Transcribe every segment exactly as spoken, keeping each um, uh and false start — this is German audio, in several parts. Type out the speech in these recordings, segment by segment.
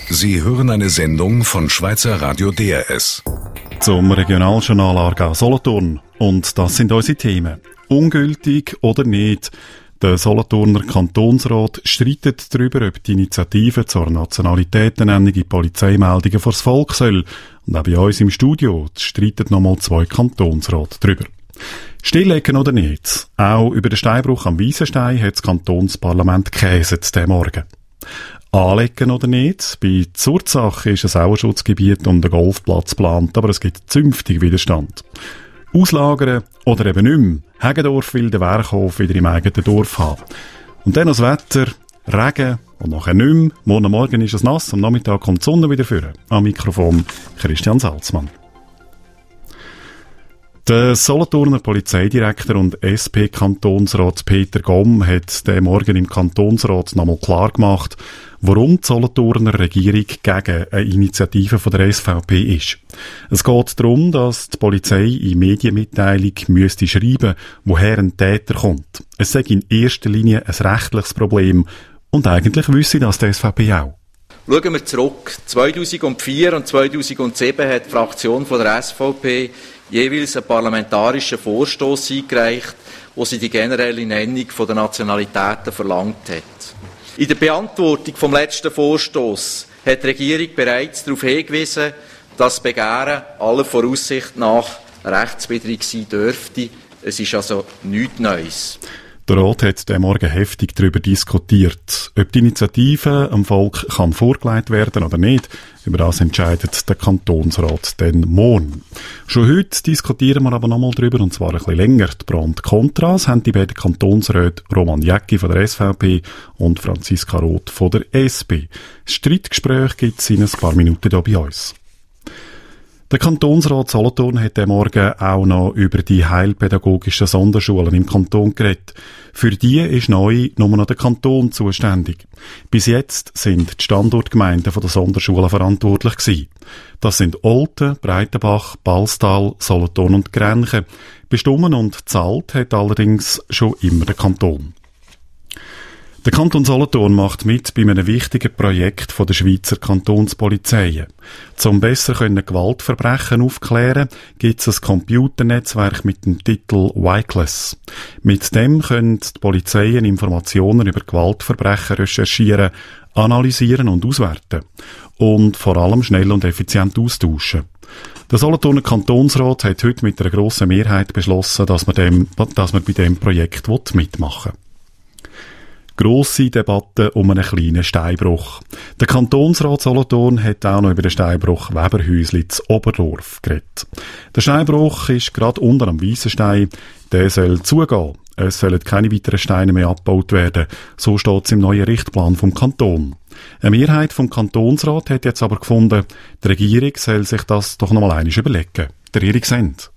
Sie hören eine Sendung von Schweizer Radio D R S. Zum Regionaljournal Aargau-Solothurn. Und das sind unsere Themen. Ungültig oder nicht? Der Solothurner Kantonsrat streitet darüber, ob die Initiative zur Nationalitätenennung in Polizeimeldungen vors Volk soll. Und auch bei uns im Studio streiten nochmal zwei Kantonsräte darüber. Stilllegen oder nicht? Auch über den Steinbruch am Wiesenstein hat das Kantonsparlament gekäset diesen Morgen. Anlegen oder nicht? Bei Zurzach ist ein Sauerschutzgebiet und ein Golfplatz geplant, aber es gibt zünftig Widerstand. Auslagern oder eben nicht mehr. Heggendorf will den Werkhof wieder im eigenen Dorf haben. Und dann das Wetter, Regen und nachher nicht mehr. Morgen Morgen ist es nass, am Nachmittag kommt die Sonne wieder vor. Am Mikrofon Christian Salzmann. Der Solothurner Polizeidirektor und S P-Kantonsrat Peter Gomm hat den Morgen im Kantonsrat nochmal klar gemacht, warum die Solothurner Regierung gegen eine Initiative von der S V P ist. Es geht darum, dass die Polizei in Medienmitteilung müsste schreiben, woher ein Täter kommt. Es sei in erster Linie ein rechtliches Problem und eigentlich wüsste das die S V P auch. Schauen wir zurück. zweitausendvier und zweitausendsieben hat die Fraktion von der S V P jeweils einen parlamentarischen Vorstoss eingereicht, wo sie die generelle Nennung der Nationalitäten verlangt hat. In der Beantwortung vom letzten Vorstoss hat die Regierung bereits darauf hingewiesen, dass das Begehren aller Voraussicht nach rechtswidrig sein dürfte. Es ist also nichts Neues. Der Rat hat diesen Morgen heftig darüber diskutiert, ob die Initiative am Volk kann vorgelegt werden oder nicht. Über das entscheidet der Kantonsrat dann morgen. Schon heute diskutieren wir aber nochmal darüber, und zwar ein bisschen länger. Die Pro und Kontras haben die beiden Kantonsräte Roman Jäcki von der S V P und Franziska Roth von der S P. Das Streitgespräch gibt es in ein paar Minuten hier bei uns. Der Kantonsrat Solothurn hat am Morgen auch noch über die heilpädagogischen Sonderschulen im Kanton geredet. Für die ist neu nur noch der Kanton zuständig. Bis jetzt sind die Standortgemeinden von der Sonderschulen verantwortlich gewesen. Das sind Olten, Breitenbach, Balstal, Solothurn und Grenchen. Bestimmen und zahlt hat allerdings schon immer der Kanton. Der Kanton Solothurn macht mit bei einem wichtigen Projekt von der Schweizer Kantonspolizei. Zum besser können Gewaltverbrechen aufklären, gibt es ein Computernetzwerk mit dem Titel Wycless. Mit dem können die Polizeien Informationen über Gewaltverbrechen recherchieren, analysieren und auswerten. Und vor allem schnell und effizient austauschen. Der Solothurner Kantonsrat hat heute mit einer grossen Mehrheit beschlossen, dass man, dem, dass man bei diesem Projekt mitmachen will. Grosse Debatte um einen kleinen Steinbruch. Der Kantonsrat Solothurn hat auch noch über den Steinbruch Weberhäusli zu Oberdorf geredet. Der Steinbruch ist gerade unter am Wiesenstein. Der soll zugehen. Es sollen keine weiteren Steine mehr abgebaut werden. So steht es im neuen Richtplan vom Kanton. Eine Mehrheit vom Kantonsrat hat jetzt aber gefunden, die Regierung soll sich das doch noch mal einmal überlegen. Der Regierungsrat.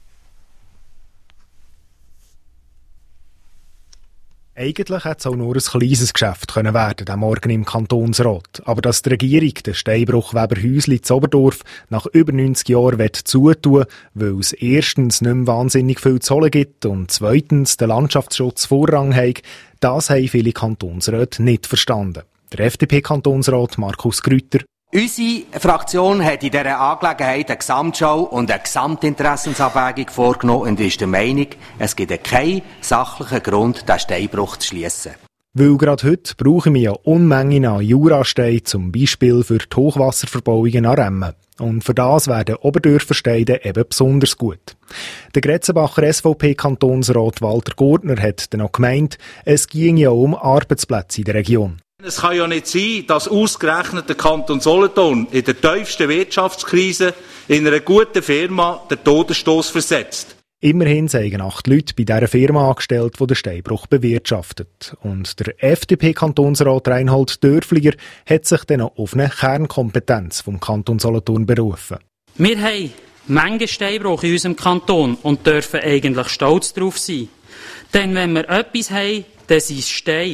Eigentlich hätte es auch nur ein kleines Geschäft können werden am Morgen im Kantonsrat. Aber dass die Regierung den Steinbruch Weberhäusli zu Oberdorf nach über neunzig Jahren zutun will, weil es erstens nicht mehr wahnsinnig viel zu holen gibt und zweitens den Landschaftsschutz Vorrang hat, das haben viele Kantonsräte nicht verstanden. Der F D P-Kantonsrat Markus Grüter. Unsere Fraktion hat in dieser Angelegenheit eine Gesamtschau und eine Gesamtinteressensabwägung vorgenommen und ist der Meinung, es gibt keinen sachlichen Grund, den Steinbruch zu schliessen. Weil gerade heute brauchen wir ja Unmengen an Jurasteinen, zum Beispiel für die Hochwasserverbauungen an Remmen. Und für das werden Oberdörfer Steine eben besonders gut. Der Gretzenbacher S V P-Kantonsrat Walter Gurtner hat dann noch gemeint, es ging ja um Arbeitsplätze in der Region. Es kann ja nicht sein, dass ausgerechnet der Kanton Solothurn in der tiefsten Wirtschaftskrise in einer guten Firma den Todesstoss versetzt. Immerhin seien acht Leute bei dieser Firma angestellt, die den Steinbruch bewirtschaftet. Und der F D P-Kantonsrat Reinhold Dörfliger hat sich dann auch auf eine Kernkompetenz vom Kanton Solothurn berufen. Wir haben Menge Steinbruch in unserem Kanton und dürfen eigentlich stolz darauf sein. Denn wenn wir etwas haben, dann sind es Steine.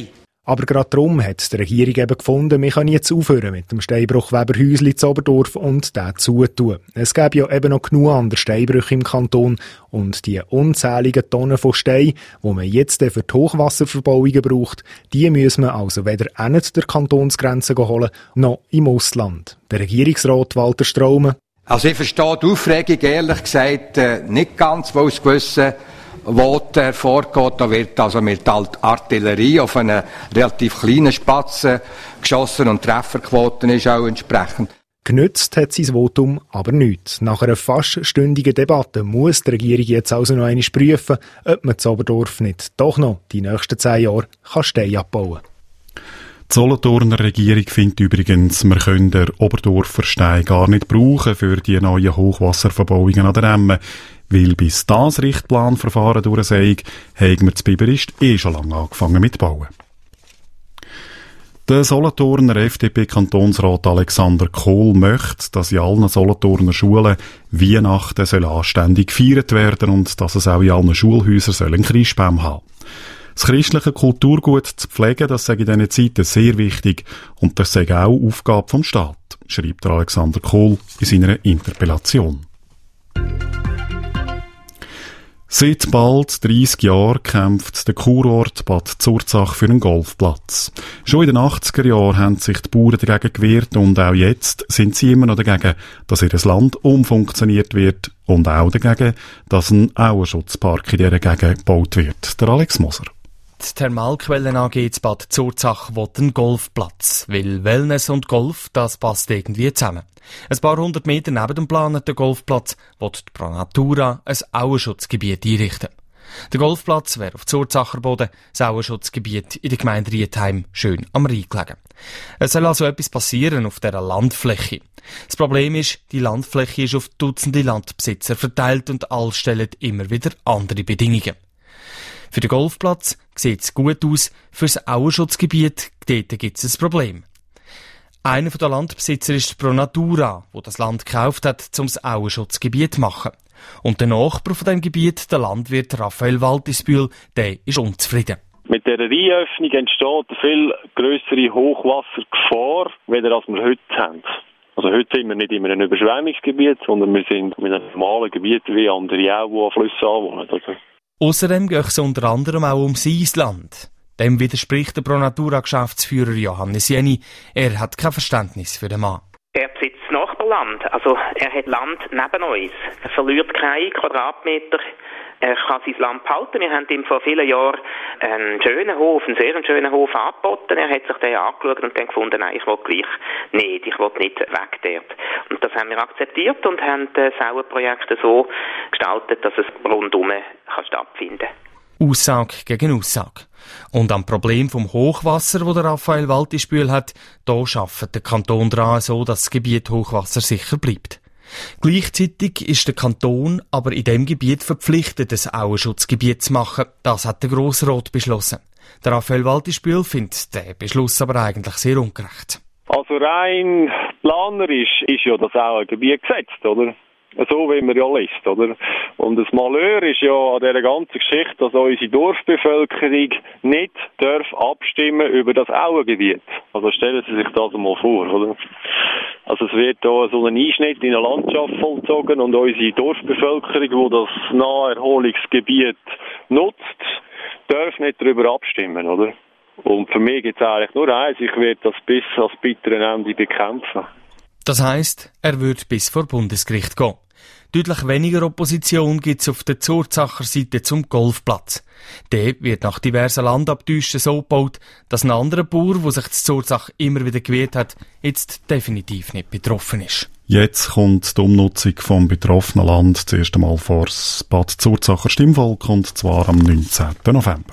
Aber gerade darum hat die Regierung eben gefunden, wir können jetzt aufhören mit dem Steinbruch Weberhäusli in Oberdorf und den zutun. Es gäbe ja eben noch genug andere Steinbrüche im Kanton und die unzähligen Tonnen von Stein, die man jetzt für die Hochwasserverbauungen braucht, die müssen wir also weder an der Kantonsgrenze holen, noch im Ausland. Der Regierungsrat Walter Straume: Also ich verstehe die Aufregung ehrlich gesagt äh, nicht ganz, weil es gewisse Worte hervorgeht. Da wird also mit Artillerie auf einen relativ kleinen Spatzen geschossen und die Trefferquote ist auch entsprechend. Genützt hat sein Votum aber nichts. Nach einer fast stündigen Debatte muss die Regierung jetzt also noch einmal prüfen, ob man in Oberdorf nicht doch noch die nächsten zehn Jahre Steine abbauen kann. Die Solothurner Regierung findet übrigens, wir können den Oberdorfer Stein gar nicht brauchen für die neuen Hochwasserverbauungen an der Emme, weil bis das Richtplanverfahren durch sei, haben wir zu Biberist eh schon lange angefangen mit Bauen. Der Solothurner F D P-Kantonsrat Alexander Kohl möchte, dass in allen Solothurner Schulen Weihnachten soll anständig gefeiert werden und dass es auch in allen Schulhäusern einen Christbaum haben soll. Das christliche Kulturgut zu pflegen, das sei in diesen Zeiten sehr wichtig und das sei auch Aufgabe vom Staat, schreibt der Alexander Kohl in seiner Interpellation. Seit bald dreissig Jahren kämpft der Kurort Bad Zurzach für einen Golfplatz. Schon in den achtziger Jahren haben sich die Bauern dagegen gewehrt und auch jetzt sind sie immer noch dagegen, dass ihr Land umfunktioniert wird und auch dagegen, dass ein Auenschutzpark in dieser Gegend gebaut wird. Der Alex Moser. Die Thermalquellen A G zu Bad Zurzach will einen Golfplatz, weil Wellness und Golf, das passt irgendwie zusammen. Ein paar hundert Meter neben dem geplanten Golfplatz will die Pro Natura ein Auenschutzgebiet einrichten. Der Golfplatz wäre auf Zurzacher Boden, das Auenschutzgebiet in der Gemeinde Rietheim schön am Rhein gelegen. Es soll also etwas passieren auf dieser Landfläche. Das Problem ist, die Landfläche ist auf Dutzende Landbesitzer verteilt und alle stellen immer wieder andere Bedingungen. Für den Golfplatz sieht es gut aus, für das Auenschutzgebiet dort gibt es ein Problem. Einer der Landbesitzer ist Pro Natura, wo das Land gekauft hat, um das Auenschutzgebiet zu machen. Und der Nachbar von dem Gebiet, der Landwirt Raphael Waltisbühl, der ist unzufrieden. Mit dieser Rheinöffnung entsteht eine viel grössere Hochwassergefahr, weder als wir heute haben. Also heute sind wir nicht in einem Überschwemmungsgebiet, sondern wir sind in einem normalen Gebiet wie andere auch, die an Flüssen anwohnen. Also. Außerdem geht es unter anderem auch um sein Land. Dem widerspricht der Pro Natura-Geschäftsführer Johannes Jenny. Er hat kein Verständnis für den Mann. Er besitzt Nachbarland, also er hat Land neben uns. Er verliert keinen Quadratmeter. Er kann sein Land behalten. Wir haben ihm vor vielen Jahren einen schönen Hof, einen sehr schönen Hof angeboten. Er hat sich den angeschaut und dann gefunden, nein, ich will gleich nicht, ich will nicht weg dort. Und das haben wir akzeptiert und haben das Auenprojekt so gestaltet, dass es rundum kann stattfinden kann. Aussage gegen Aussage. Und am Problem vom Hochwasser, das der Raphael Waltisbühl hat, da arbeitet der Kanton daran, so dass das Gebiet Hochwasser sicher bleibt. Gleichzeitig ist der Kanton aber in dem Gebiet verpflichtet, ein Auenschutzgebiet zu machen. Das hat der Grossrat beschlossen. Der Raphael Waltisbühl findet den Beschluss aber eigentlich sehr ungerecht. Also rein planerisch ist ja das Auengebiet gesetzt, oder? So wie man ja liest, oder? Und das Malheur ist ja an dieser ganzen Geschichte, dass unsere Dorfbevölkerung nicht darf abstimmen über das Auengebiet. Also stellen Sie sich das mal vor, oder? Also es wird da so ein Einschnitt in eine Landschaft vollzogen und unsere Dorfbevölkerung, die das Naherholungsgebiet nutzt, darf nicht darüber abstimmen, oder? Und für mich gibt es eigentlich nur eins, ich werde das bis ans bittere Ende bekämpfen. Das heisst, er wird bis vor Bundesgericht gehen. Deutlich weniger Opposition gibt es auf der Zurzacher Seite zum Golfplatz. Der wird nach diversen Landabtäuschen so gebaut, dass ein anderer Bauer, der sich die Zurzach immer wieder gewehrt hat, jetzt definitiv nicht betroffen ist. Jetzt kommt die Umnutzung vom betroffenen Land zuerst einmal vor das Bad Zurzacher Stimmvolk, und zwar am neunzehnten November.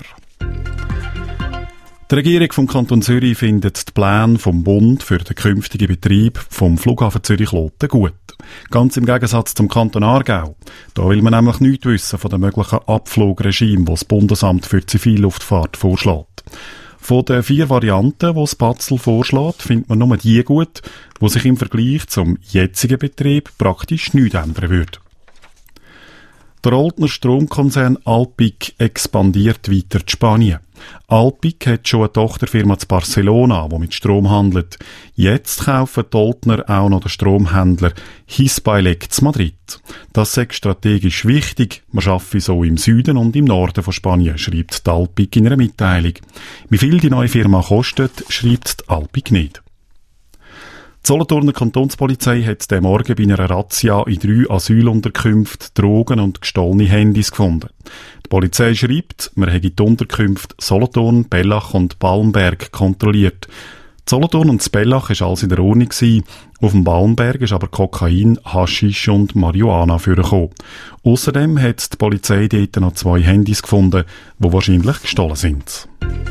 Die Regierung vom Kanton Zürich findet die Pläne vom Bund für den künftigen Betrieb vom Flughafen Zürich-Kloten gut. Ganz im Gegensatz zum Kanton Aargau. Da will man nämlich nichts wissen von dem möglichen Abflugregime, das das Bundesamt für Zivilluftfahrt vorschlägt. Von den vier Varianten, die das Batzel vorschlägt, findet man nur die gut, die sich im Vergleich zum jetzigen Betrieb praktisch nichts ändern würde. Der Oltner Stromkonzern Alpiq expandiert weiter in Spanien. Alpic hat schon eine Tochterfirma zu Barcelona, die mit Strom handelt. Jetzt kaufen die Oltner auch noch den Stromhändler Hispaelec zu Madrid. Das ist strategisch wichtig. Man arbeite so im Süden und im Norden von Spanien, schreibt die Alpic in einer Mitteilung. Wie viel die neue Firma kostet, schreibt die Alpic nicht. Die Solothurner Kantonspolizei hat diesen Morgen bei einer Razzia in drei Asylunterkünften Drogen und gestohlene Handys gefunden. Die Polizei schreibt, man habe die Unterkünfte Solothurn, Bellach und Balmberg kontrolliert. Die Solothurn und das Bellach war alles in der Ordnung gewesen. Auf dem Balmberg ist aber Kokain, Haschisch und Marihuana vorgekommen. Ausserdem hat die Polizei dort noch zwei Handys gefunden, die wahrscheinlich gestohlen sind.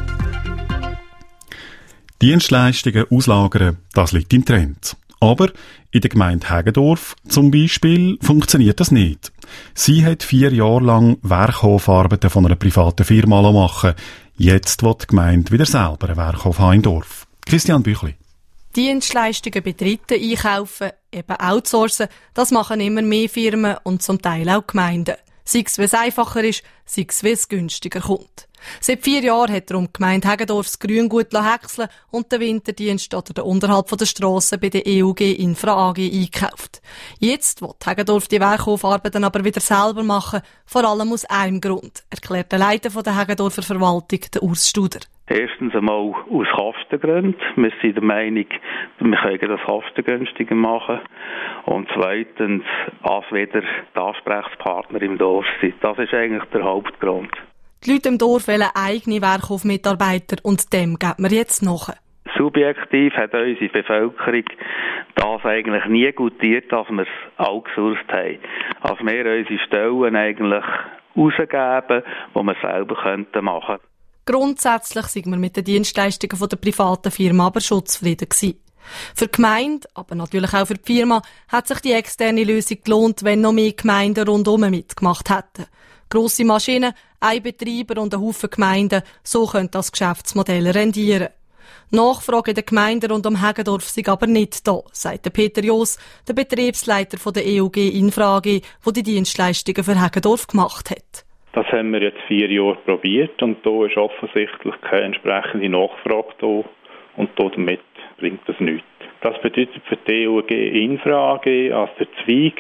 Dienstleistungen auslagern, das liegt im Trend. Aber in der Gemeinde Hägendorf zum Beispiel funktioniert das nicht. Sie hat vier Jahre lang Werkhofarbeiten von einer privaten Firma machen. Jetzt will die Gemeinde wieder selber einen Werkhof haben im Dorf. Christian Büchli. Dienstleistungen bei Dritten einkaufen, eben outsourcen, das machen immer mehr Firmen und zum Teil auch Gemeinden. Sei es, weil es einfacher ist, sei es, weil es günstiger kommt. Seit vier Jahren hat darum die Gemeinde Hägendorf das Grüngut häckseln und den Winterdienst oder den Unterhalt der Strassen bei der E U G Infra A G eingekauft. Jetzt will Hägendorf die Werkhofarbeiten aber wieder selber machen, vor allem aus einem Grund, erklärt der Leiter der Hägendorfer Verwaltung, der Urs Studer. Erstens einmal aus Kostengründen. Wir sind der Meinung, wir können das kostengünstiger machen. Und zweitens, als wieder die Ansprechpartner im Dorf sind. Das ist eigentlich der Hauptgrund. Die Leute im Dorf wollen eigene Werkhofmitarbeiter und dem geht man jetzt nach. Subjektiv hat unsere Bevölkerung das eigentlich nie gutiert, dass wir es outgesourced haben. Als wir unsere Stellen eigentlich rausgeben, die wir selber machen könnten. Grundsätzlich sind wir mit den Dienstleistungen der privaten Firma aber schon zufrieden gewesen. Für die Gemeinde, aber natürlich auch für die Firma, hat sich die externe Lösung gelohnt, wenn noch mehr Gemeinden rundum mitgemacht hätten. Grosse Maschinen, ein Betreiber und ein Haufen Gemeinden, so könnte das Geschäftsmodell rendieren. Nachfrage in den Gemeinden rund um Hägendorf sind aber nicht da, sagt Peter Joos, der Betriebsleiter der E U G Infra A G, der die Dienstleistungen für Hägendorf gemacht hat. Das haben wir jetzt vier Jahre probiert und da ist offensichtlich keine entsprechende Nachfrage da und damit bringt das nichts. Das bedeutet für die E U G Infra A G, als der Zweig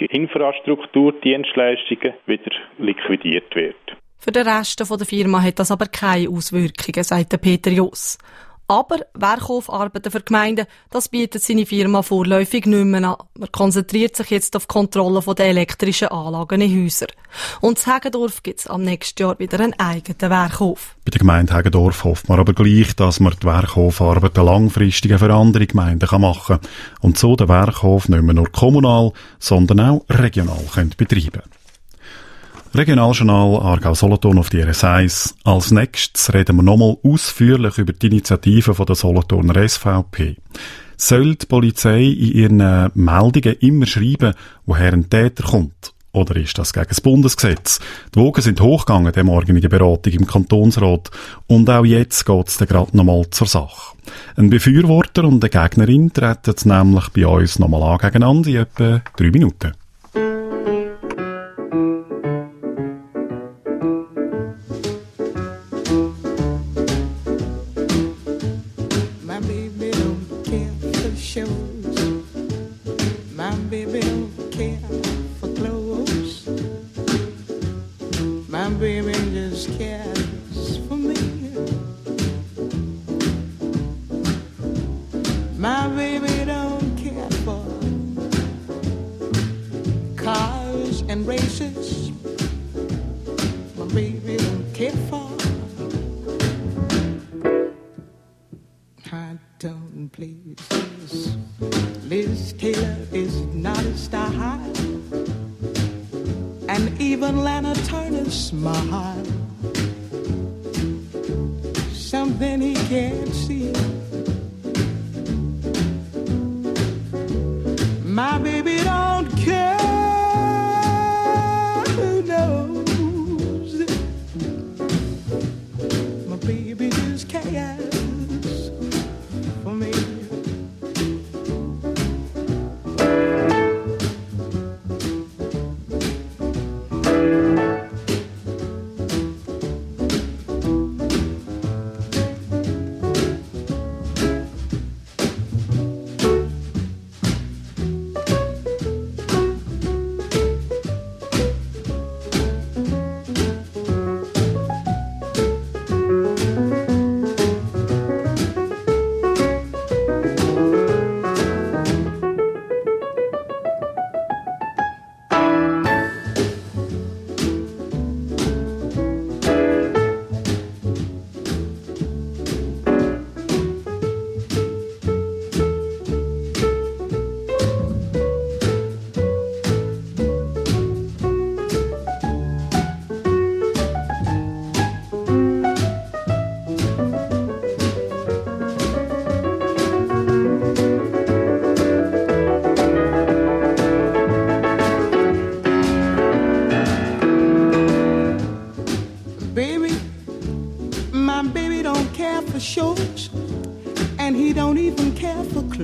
Infrastrukturdienstleistungen wieder liquidiert wird. Für den Rest der Firma hat das aber keine Auswirkungen, sagt Peter Joos. Aber Werkhofarbeiten für Gemeinden, das bietet seine Firma vorläufig nicht mehr an. Man konzentriert sich jetzt auf die Kontrolle der elektrischen Anlagen in Häusern. Und in Hägendorf gibt es am nächsten Jahr wieder einen eigenen Werkhof. Bei der Gemeinde Hägendorf hofft man aber gleich, dass man die Werkhofarbeiten langfristig für andere Gemeinden machen kann und so den Werkhof nicht mehr nur kommunal, sondern auch regional betreiben können. Regionaljournal Aargau-Solothurn auf die R S eins. Als nächstes reden wir nochmal ausführlich über die Initiative von der Solothurner S V P. Soll die Polizei in ihren Meldungen immer schreiben, woher ein Täter kommt? Oder ist das gegen das Bundesgesetz? Die Wogen sind hochgegangen der morgigen Beratung im Kantonsrat. Und auch jetzt geht es gerade nochmal zur Sache. Ein Befürworter und eine Gegnerin treten nämlich bei uns nochmal an gegeneinander in etwa drei Minuten.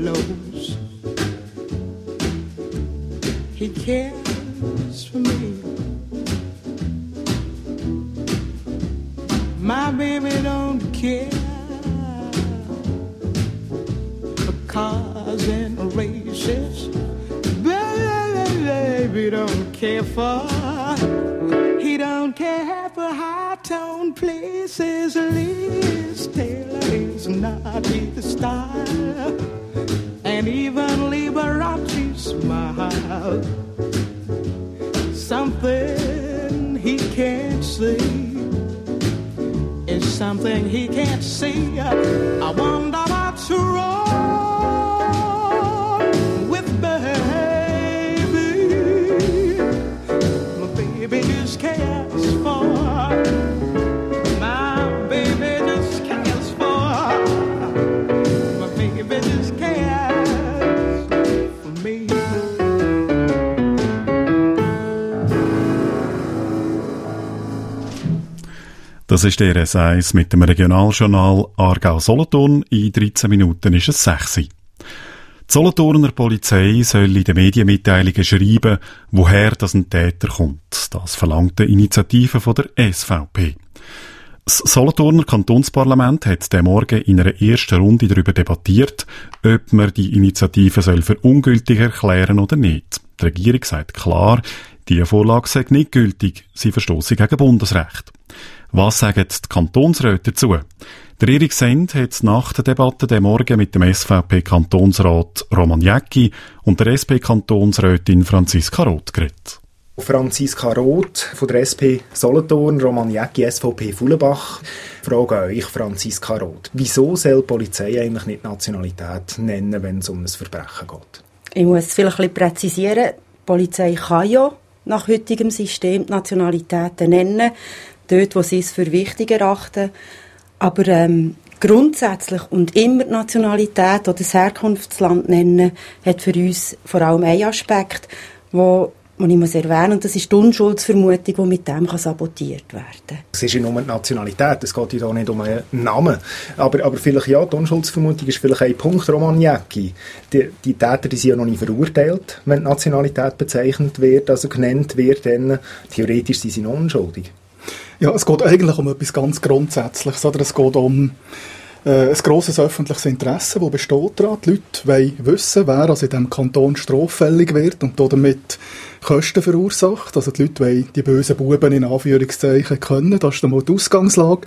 pillows. He cares for me. My baby don't care for cars and races. Baby don't care for. He don't care for high-tone places. Liz Taylor is not his style, and even Liberace smile. Something he can't see is something he can't see. I wonder what's wrong with baby. My baby just cares for. My baby just cares for. My baby just cares for me. Das ist der S eins mit dem Regionaljournal Aargau-Solothurn. In dreizehn Minuten ist es sechs. Die Solothurner Polizei soll in den Medienmitteilungen schreiben, woher das ein Täter kommt. Das verlangt die Initiative von der S V P. Das Solothurner Kantonsparlament hat diesen Morgen in einer ersten Runde darüber debattiert, ob man die Initiative soll für ungültig erklären oder nicht. Die Regierung sagt klar, diese Vorlage sei nicht gültig, sie verstosse gegen Bundesrecht. Was sagen die Kantonsräte dazu? Der Erik Send hat nach der Debatte den Morgen mit dem S V P-Kantonsrat Roman Jäcki und der S P-Kantonsrätin Franziska Roth geredet. Franziska Roth von der S P Solothurn, Roman Jäcki, S V P Fullenbach. Frage an euch, Franziska Roth. Wieso soll die Polizei eigentlich nicht Nationalität nennen, wenn es um ein Verbrechen geht? Ich muss es vielleicht ein bisschen präzisieren. Die Polizei kann ja nach heutigem System die Nationalitäten nennen, dort, wo sie es für wichtig erachten. Aber ähm, grundsätzlich und immer die Nationalität oder das Herkunftsland nennen, hat für uns vor allem einen Aspekt, wo, wo ich muss erwähnen, und das ist die Unschuldsvermutung, die mit dem kann sabotiert werden kann. Es ist ja nur die Nationalität, es geht ja da nicht um einen Namen. Aber, aber vielleicht ja, die Unschuldsvermutung ist vielleicht ein Punkt, Roman Jäcki. Die, die Täter die sind ja noch nicht verurteilt, wenn die Nationalität bezeichnet wird, also genannt wird, dann theoretisch sind sie noch unschuldig. Ja, es geht eigentlich um etwas ganz Grundsätzliches. Oder? Es geht um äh, ein grosses öffentliches Interesse, das besteht daran. Die Leute wollen wissen, wer also in diesem Kanton straffällig wird und damit Kosten verursacht. Also die Leute wollen die bösen Buben in Anführungszeichen können. Das ist einmal die Ausgangslage.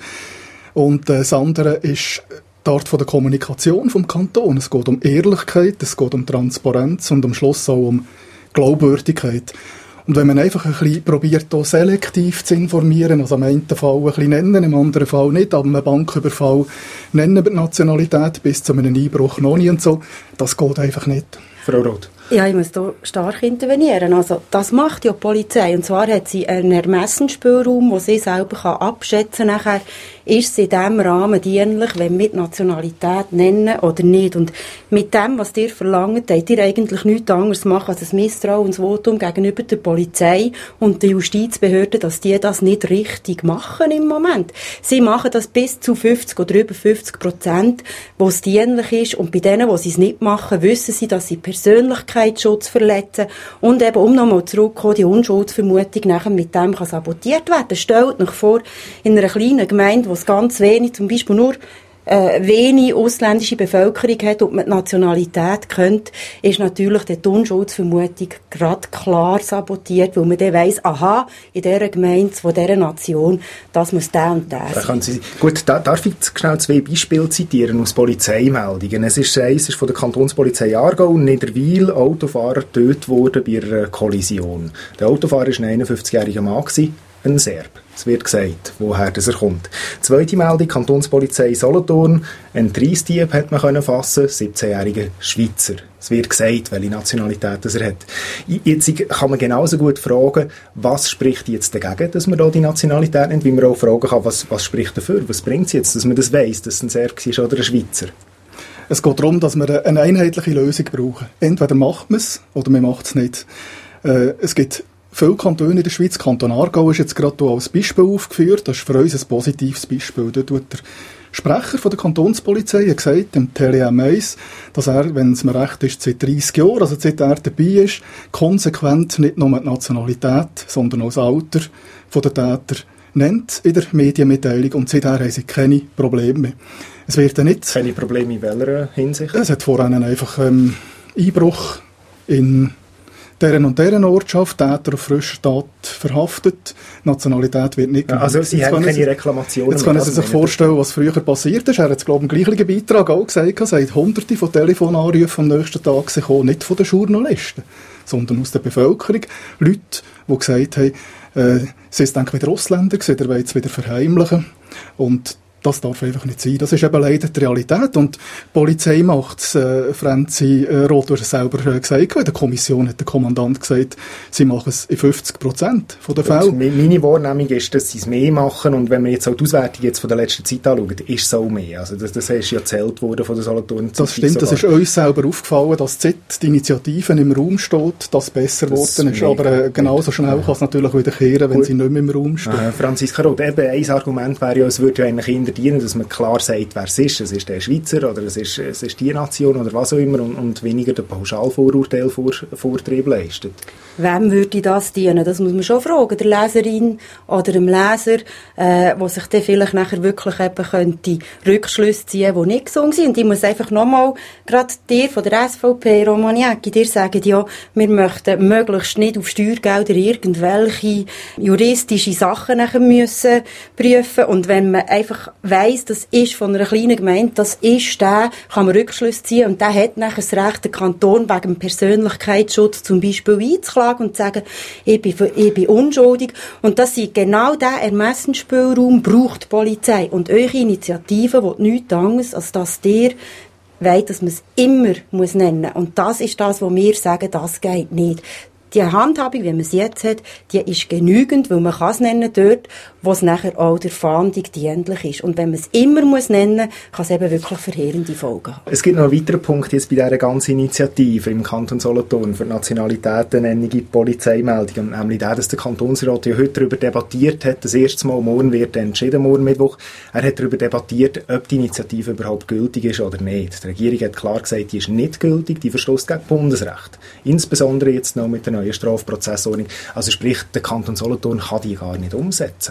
Und äh, das andere ist die Art von der Kommunikation vom Kanton. Es geht um Ehrlichkeit, es geht um Transparenz und am Schluss auch um Glaubwürdigkeit. Und wenn man einfach ein bisschen probiert, hier selektiv zu informieren, also am einen Fall ein bisschen nennen, im anderen Fall nicht, aber einem Banküberfall nennen wir die Nationalität bis zu einem Einbruch noch nie und so, das geht einfach nicht. Frau Roth. Ja, ich muss da stark intervenieren. Also, das macht ja die Polizei. Und zwar hat sie einen Ermessensspielraum, wo sie selber kann abschätzen kann, nachher ist sie in diesem Rahmen dienlich, wenn wir die Nationalität nennen oder nicht. Und mit dem, was ihr verlangt, habt ihr eigentlich nichts anderes machen als ein Misstrauensvotum gegenüber der Polizei und der Justizbehörde, dass die das nicht richtig machen im Moment. Sie machen das bis zu fünfzig oder über fünfzig Prozent, wo es dienlich ist. Und bei denen, die sie es nicht machen, wissen sie, dass sie Persönlichkeitsschutz verletzen und eben, um nochmal zurückzukommen, die Unschuldsvermutung nachher mit dem kann sabotiert werden. Stellt euch vor, in einer kleinen Gemeinde, wo es ganz wenig, zum Beispiel nur äh, wenig ausländische Bevölkerung hat und man die Nationalität kennt, ist natürlich die Unschuldsvermutung gerade klar sabotiert, weil man dann weiss, aha, in dieser Gemeinde, von dieser Nation, das muss der und der da sein. Sie, gut, da darf ich schnell zwei Beispiele zitieren aus Polizeimeldungen. Es ist eins ist von der Kantonspolizei Aargau und Niederwil, Autofahrer getötet worden bei einer Kollision. Der Autofahrer war ein einundfünfzigjähriger Mann, ein Serb. Es wird gesagt, woher das er kommt. Zweite Meldung, Kantonspolizei Solothurn. Ein Dreissdieb hat man können fassen, siebzehnjähriger Schweizer. Es wird gesagt, welche Nationalität das er hat. Jetzt kann man genauso gut fragen, was spricht jetzt dagegen, dass man da die Nationalität nennt, wie man auch fragen kann, was, was spricht dafür, was bringt es jetzt, dass man das weiss, dass es ein Serb ist oder ein Schweizer. Es geht darum, dass wir eine einheitliche Lösung brauchen. Entweder macht man es oder man macht es nicht. Äh, es gibt viele Kantone in der Schweiz, Kanton Aargau ist jetzt gerade hier als Beispiel aufgeführt, das ist für uns ein positives Beispiel. Dort tut der Sprecher von der Kantonspolizei hat gesagt, im T L M eins, dass er, wenn es mir recht ist, seit dreissig Jahren, also seit er dabei ist, konsequent nicht nur die Nationalität, sondern auch das Alter der Täter nennt in der Medienmitteilung und seither haben sie keine Probleme mehr. Es wird nicht... Keine Probleme in welcher Hinsicht? Es hat vorhin einfach ähm, Einbruch in deren und deren Ortschaft, Täter auf frischer Tat verhaftet, Nationalität wird nicht... Ja, also Sie jetzt haben keine Sie, Reklamationen Jetzt können Sie sich vorstellen, was früher passiert ist. Er hat es, glaube ich, im gleichen Beitrag auch gesagt, es hat hunderte von Telefonanrufen am nächsten Tag gekommen, nicht von den Journalisten, sondern aus der Bevölkerung. Leute, die gesagt haben, äh, sie sind wieder Ausländer gewesen, der will es wieder verheimlichen. Und das darf einfach nicht sein. Das ist eben leider die Realität. Und die Polizei macht es. Äh, Franzi äh, Roth hat es selber äh, gesagt. In der Kommission hat der Kommandant gesagt, sie machen es in fünfzig Prozent der Fälle. Meine Wahrnehmung ist, dass sie es mehr machen. Und wenn wir jetzt auch die Auswertung jetzt von der letzten Zeit anschauen, ist es auch mehr. Also das, das ist ja erzählt worden von der Solothurner Zeitung. Das stimmt. sogar. Das ist uns selber aufgefallen, dass seit die Initiativen im Raum steht, dass besser geworden ist. Aber äh, genauso schnell kann es natürlich wieder kehren, wenn Gut. sie nicht mehr im Raum steht. Äh, Franziska Roth, eben ein Argument wäre ja, es würde ja eigentlich eher dienen, dass man klar sagt, wer es ist. Es ist der Schweizer oder es ist, es ist die Nation oder was auch immer und, und weniger der Pauschalvorurteil vor, Vortrieb leistet. Wem würde das dienen? Das muss man schon fragen. Der Leserin oder dem Leser, äh, wo sich dann vielleicht nachher wirklich eben könnte Rückschlüsse ziehen, die nicht gesund sind. Und ich muss einfach nochmal, gerade dir von der S V P, Romaniecki, dir sagen, ja, wir möchten möglichst nicht auf Steuergelder irgendwelche juristische Sachen nachher müssen prüfen. Und wenn man einfach weiss, das ist von einer kleinen Gemeinde, das ist der, kann man Rückschlüsse ziehen. Und der hat nachher das Recht, den Kanton wegen dem Persönlichkeitsschutz zum Beispiel einzuklagen und zu sagen, ich bin, ich bin unschuldig. Und das ist genau der Ermessensspielraum braucht die Polizei. Und eure Initiative will nichts anderes, als dass ihr wollt, dass man es immer muss nennen muss. Und das ist das, was wir sagen, das geht nicht. Die Handhabung, wie man es jetzt hat, die ist genügend, weil man kann es nennen dort, wo es nachher auch der Fahndung dienlich ist. Und wenn man es immer muss nennen, kann es eben wirklich verheerende Folgen haben. Es gibt noch einen weiteren Punkt jetzt bei dieser ganzen Initiative im Kanton Solothurn für die Nationalitätennennung in Polizeimeldungen, nämlich der, dass der Kantonsrat ja heute darüber debattiert hat, das erste Mal, morgen wird entschieden, morgen Mittwoch, er hat darüber debattiert, ob die Initiative überhaupt gültig ist oder nicht. Die Regierung hat klar gesagt, die ist nicht gültig, die verstößt gegen Bundesrecht. Insbesondere jetzt noch mit der neuen Strafprozessordnung. Also sprich, der Kanton Solothurn kann die gar nicht umsetzen.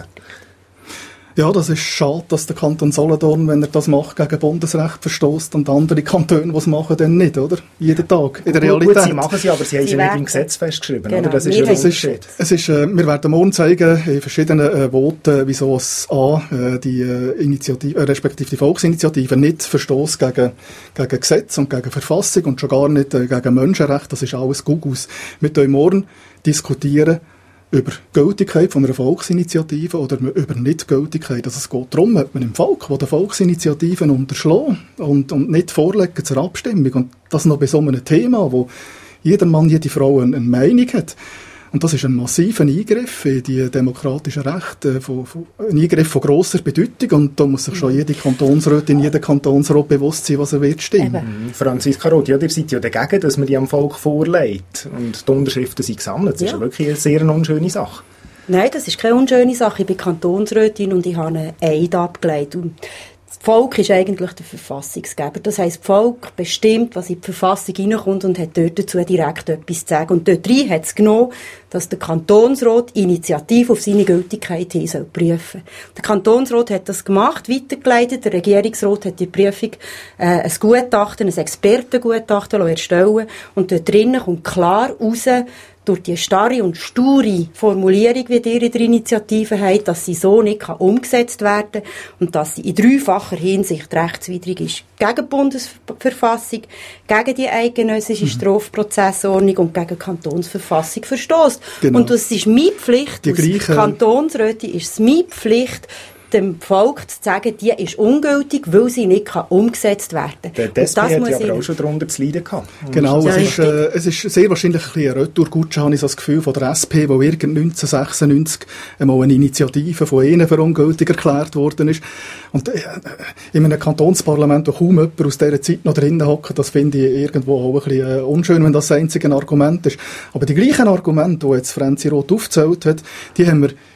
Ja, das ist schade, dass der Kanton Solothurn, wenn er das macht, gegen Bundesrecht verstößt und andere Kantone, die es machen, dann nicht, oder? Jeden Tag, in der Realität. Gut, sie machen sie, aber sie haben sie nicht im Gesetz festgeschrieben, genau. Oder? Das ist ja es ist, es ist, äh, wir werden morgen zeigen, in verschiedenen äh, Voten, wieso es A, äh, die äh, Initiative, äh, respektive die Volksinitiative nicht verstößt gegen, gegen Gesetz und gegen Verfassung und schon gar nicht äh, gegen Menschenrecht. Das ist alles gut aus. Wir können morgen diskutieren über Gültigkeit von einer Volksinitiative oder über Nicht-Gültigkeit. Also es geht darum, ob man im Volk, wo die Volksinitiativen unterschlagen und, und nicht vorlegen zur Abstimmung. Und das noch bei so einem Thema, wo jeder Mann, jede Frau eine Meinung hat. Und das ist ein massiver Eingriff in die demokratischen Rechte, von, von, ein Eingriff von grosser Bedeutung. Und da muss sich schon jede Kantonsrätin, jeder Kantonsrat bewusst sein, was er wird stimmen. Mhm. Franziska Roth, ja, ihr seid ja dagegen, dass man die am Volk vorlegt. Und die Unterschriften sind gesammelt. Das ja. ist ja wirklich eine sehr unschöne Sache. Nein, das ist keine unschöne Sache. Ich bin Kantonsrätin und ich habe einen Eid abgelegt. Und das Volk ist eigentlich der Verfassungsgeber. Das heisst, das Volk bestimmt, was in die Verfassung hineinkommt und hat dort dazu direkt etwas zu sagen. Und dort rein hat es genommen, dass der Kantonsrat Initiative auf seine Gültigkeit hin soll prüfen. Der Kantonsrat hat das gemacht, weitergeleitet. Der Regierungsrat hat die Prüfung äh, ein Gutachten, ein Expertengutachten erstellen. Und dort drinnen kommt klar raus, durch die starre und sture Formulierung, wie ihr in der Initiative habt, dass sie so nicht umgesetzt werden kann und dass sie in dreifacher Hinsicht rechtswidrig ist. Gegen die Bundesverfassung, gegen die eidgenössische mhm. Strafprozessordnung und gegen die Kantonsverfassung verstößt. Genau. Und das ist meine Pflicht, die als Kantonsrätin ist es meine Pflicht, dem Volk zu sagen, die ist ungültig, weil sie nicht kann umgesetzt werden kann. Der D S P hat ja aber auch schon darunter zu leiden gehabt. Genau, es ist, äh, es ist sehr wahrscheinlich ein bisschen ein Retourgutsche, habe ich so das Gefühl, von der S P, wo irgend neunzehnhundertsechsundneunzig einmal eine Initiative von ihnen für ungültig erklärt worden ist. Und äh, in einem Kantonsparlament, wo kaum jemand aus dieser Zeit noch drinnen hockt, das finde ich irgendwo auch ein bisschen äh, unschön, wenn das das einzige Argument ist. Aber die gleichen Argumente, die jetzt Franzi Roth aufgezählt hat, die haben wir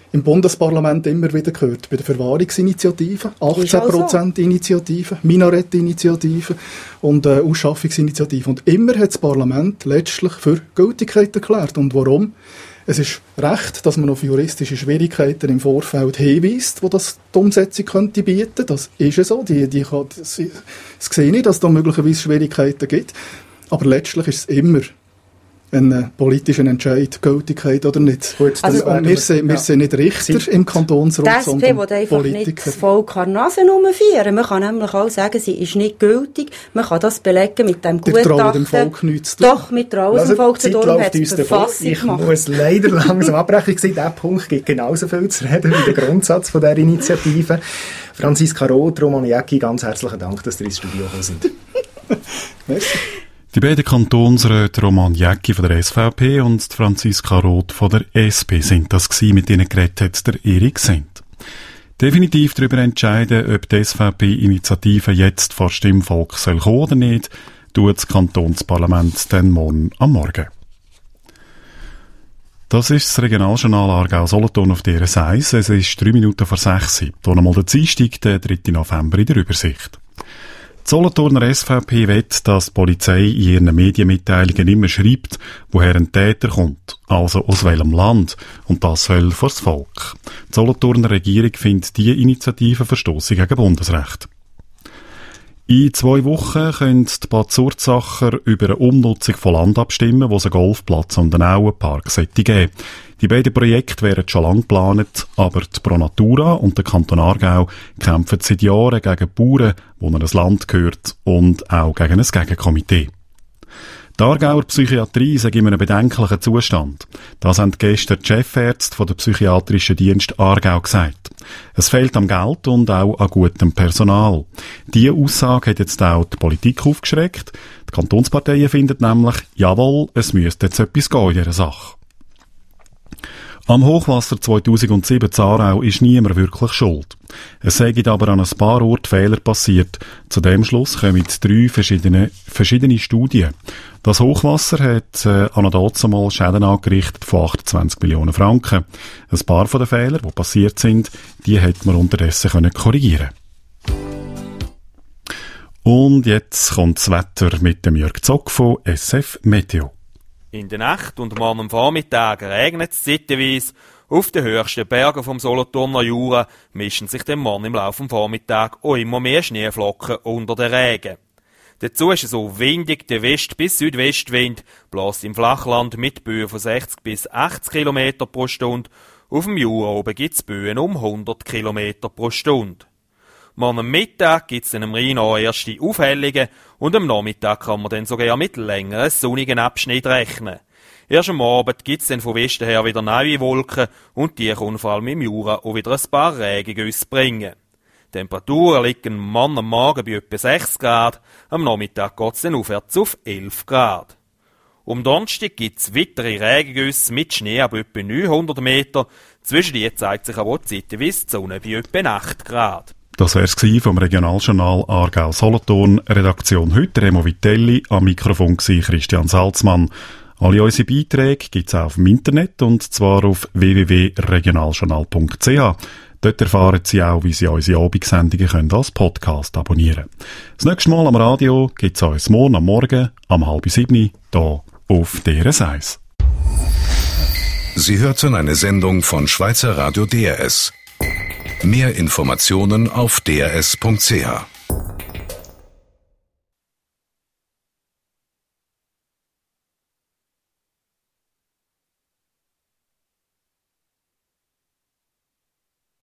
im Bundesparlament immer wieder gehört, bei der Verwahrungsinitiative, achtzehn Prozent Initiative, Minarettinitiative und äh, Ausschaffungsinitiative. Und immer hat das Parlament letztlich für Gültigkeit erklärt. Und warum? Es ist recht, dass man auf juristische Schwierigkeiten im Vorfeld hinweist, wo das die Umsetzung könnte bieten. Das ist so. Die, die kann, das, das sehe ich, dass es da möglicherweise Schwierigkeiten gibt. Aber letztlich ist es immer einen politischen Entscheid, Gültigkeit oder nicht. Gut, also, und wir, sind, wir ja. sind nicht Richter im Kantonsrat, die S P sondern will einfach Politiker. nicht das Volk an der Nase rumführen. Man kann nämlich auch sagen, sie ist nicht gültig. Man kann das belegen mit dem Gutachten. Wir trauen dem Volk nichts zu tun. Doch, wir trauen also, dem Volk zu tun. Darum hat es Verfassung Ich gemacht. muss leider langsam abbrechen. Ich sehe, dieser Punkt gibt genauso viel zu reden wie der Grundsatz von dieser Initiative. Franziska Roth, Roman Jäcki, ganz herzlichen Dank, dass ihr ins Studio gekommen sind. Merci. Die beiden Kantonsräte Roman Jäcki von der S V P und Franziska Roth von der S P sind das gewesen, mit denen geredet hat der Erik Sendt. Definitiv darüber entscheiden, ob die S V P-Initiative jetzt vor Stimmvolk soll kommen oder nicht, tut das Kantonsparlament dann morgen am Morgen. Das ist das Regionaljournal Aargau-Solothurn auf D R S eins. Es ist drei Minuten vor sechs. Hier nochmal der Dienstag, der dritte November in der Übersicht. Die Solothurner S V P will, dass die Polizei in ihren Medienmitteilungen immer schreibt, woher ein Täter kommt, also aus welchem Land, und das soll vors Volk. Die Solothurner Regierung findet diese Initiative verstossen gegen Bundesrecht. In zwei Wochen können die Bad Surzacher über eine Umnutzung von Land abstimmen, wo es einen Golfplatz und einen Auenpark geben sollte. Die beiden Projekte wären schon lange geplant, aber die Pro Natura und der Kanton Aargau kämpfen seit Jahren gegen Bauern, denen ein Land gehört, und auch gegen ein Gegenkomitee. Die Aargauer Psychiatrie sei in einem bedenklichen Zustand. Das haben gestern die Chefärzte von der psychiatrischen Dienst Aargau gesagt. Es fehlt am Geld und auch an gutem Personal. Diese Aussage hat jetzt auch die Politik aufgeschreckt. Die Kantonsparteien finden nämlich, jawohl, es müsste jetzt etwas gehen in dieser Sache. Am Hochwasser zweitausendsieben in Aarau ist niemand wirklich schuld. Es sei aber an ein paar Orten Fehler passiert. Zu dem Schluss kommen drei verschiedene, verschiedene Studien. Das Hochwasser hat äh, an dazumal Schäden angerichtet von achtundzwanzig Millionen Franken. Ein paar von den Fehlern, die passiert sind, die hätte man unterdessen können korrigieren. Und jetzt kommt das Wetter mit dem Jörg Zock von S F Meteo. In der Nacht und morgen am Vormittag regnet es zeitweise. Auf den höchsten Bergen vom Solothurner Jura mischen sich dem Morgen im Laufe des Vormittags auch immer mehr Schneeflocken unter den Regen. Dazu ist es so windig, der West- bis Südwestwind bläst im Flachland mit Böen von sechzig bis achtzig Kilometer pro Stunde. Auf dem Jura oben gibt es Böen um hundert Kilometer pro Stunde. Morgen am Mittag gibt es dann am Rhein auch erste Aufhellungen und am Nachmittag kann man dann sogar mit längeren sonnigen Abschnitt rechnen. Erst am Abend gibt es dann von Westen her wieder neue Wolken und die können vor allem im Jura auch wieder ein paar Regengüsse bringen. Die Temperaturen liegen Mann am Morgen bei etwa sechs Grad, am Nachmittag geht es dann aufwärts auf elf Grad. Um Donnerstag gibt es weitere Regengüsse mit Schnee ab etwa neunhundert Meter, zwischen die zeigt sich aber zeitweise die Sonne bei etwa acht Grad. Das wär's gsi vom Regionaljournal Aargau-Solothurn. Redaktion heute Remo Vitelli, am Mikrofon gsi Christian Salzmann. Alle unsere Beiträge gibt's auch auf dem Internet, und zwar auf w w w punkt regionaljournal punkt c h. Dort erfahren Sie auch, wie Sie unsere Abendsendungen können als Podcast abonnieren können. Das nächste Mal am Radio gibt's uns morgen am Morgen, am halb sieben, hier auf D R S eins. Sie hörten eine Sendung von Schweizer Radio D R S. Mehr Informationen auf d r s punkt c h.